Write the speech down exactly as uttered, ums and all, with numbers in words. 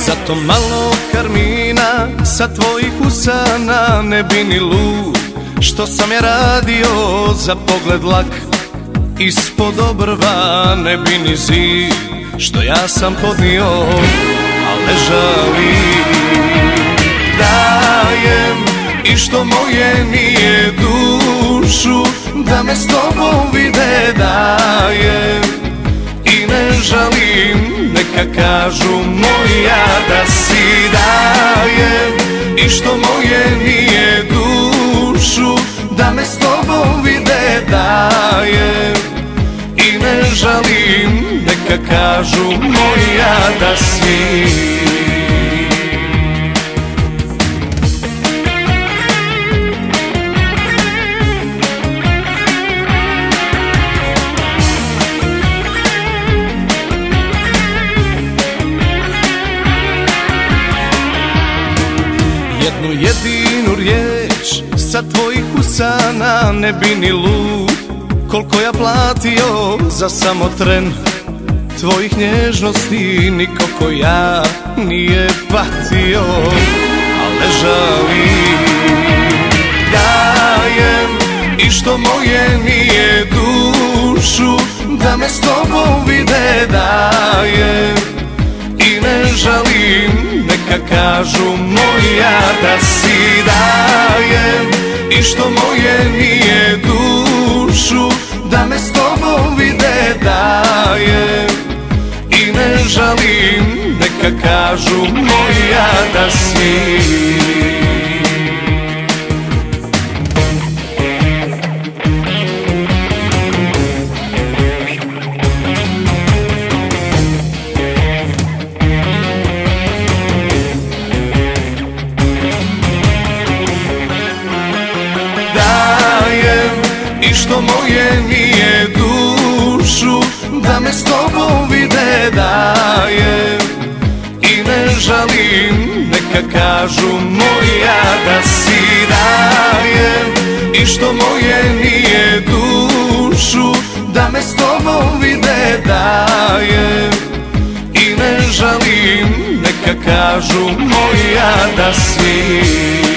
Zato malo karmina sa tvojih usana, ne bi ni lud što sam ja radio za pogled lak. Ispod obrva ne bi ni zid što ja sam podnio, al ne žalim. Dajem i što moje nije dušu da me s tobom vide, dajem i ne žalim, neka kažu moja da si. Dajem i što moje nije dušu da me s tobom vide, dajem i ne žalim, neka kažu moja da si. Jednu jedinu riječ sa tvojih usana, ne bi ni lud koliko ja platio za samo tren tvojih nježnosti. Niko ko ja nije patio, al ne žalim. Dajem i što moje nije dušu da me s tobom vide, dajem i ne žalim, neka kažu moja da si. Dajem i što moje nije dušu da me s tobom vide, dajem i ne žalim, neka kažu moja da si. I što moje nije dušu da me s tobom vide, dajem i ne žalim, neka kažu moja da si. Dajem i što moje nije dušu da me s tobom vide, dajem i ne žalim, neka kažu moja da si.